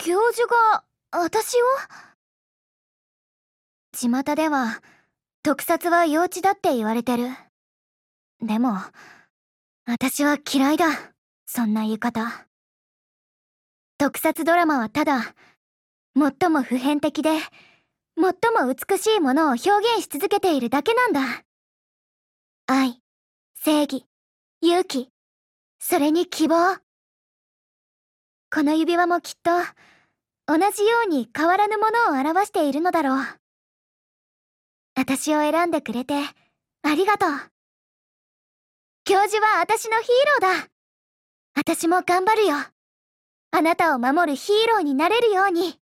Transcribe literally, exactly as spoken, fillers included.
教授が私を？巷では特撮は幼稚だって言われてる。でも私は嫌いだ、そんな言い方。特撮ドラマはただ最も普遍的で最も美しいものを表現し続けているだけなんだ。愛、正義、勇気、それに希望。この指輪もきっと同じように変わらぬものを表しているのだろう。私を選んでくれてありがとう。教授は私のヒーローだ。私も頑張るよ。あなたを守るヒーローになれるように。